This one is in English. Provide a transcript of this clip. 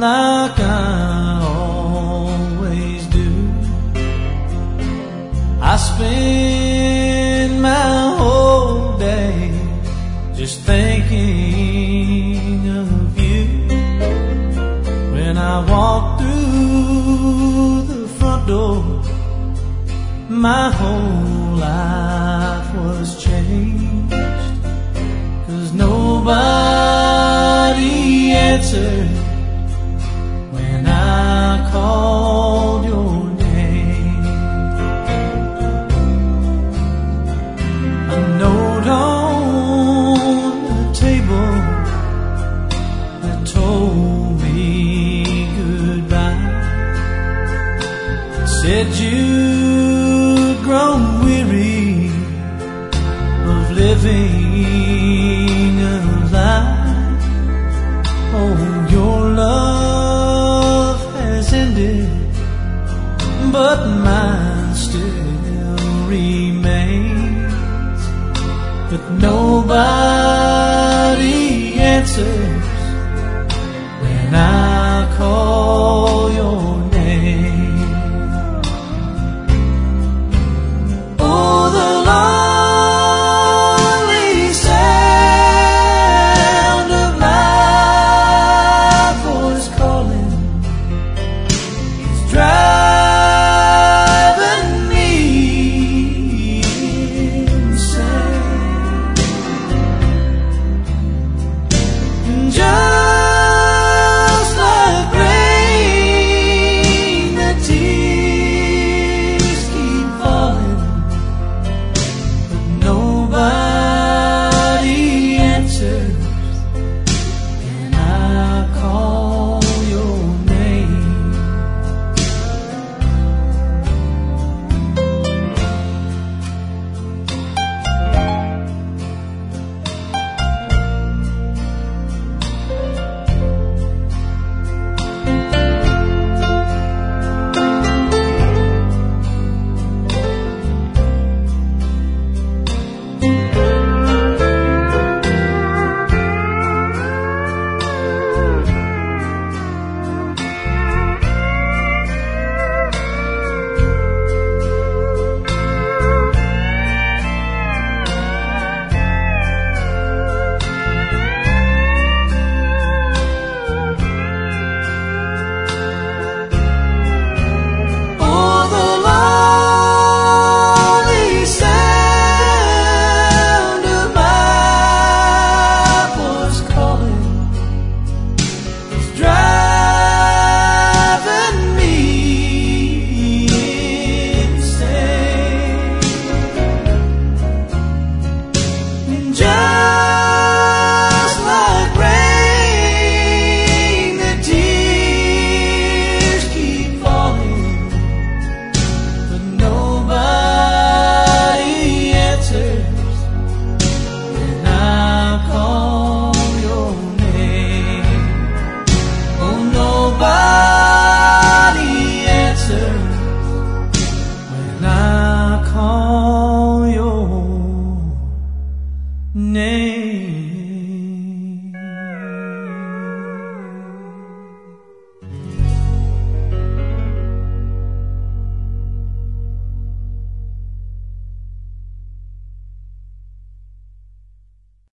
like I always do. I spend my whole day just thinking of you. When I walk through the front door, my whole life was changed. 'Cause nobody answered when I called your name. A note on the table that told me goodbye. It said you'd grown weary of living a lie. Oh, your love has ended, but mine still remains. But nobody answers when I call your name. Oh, the lonely sound of my voice calling is driving me insane. Just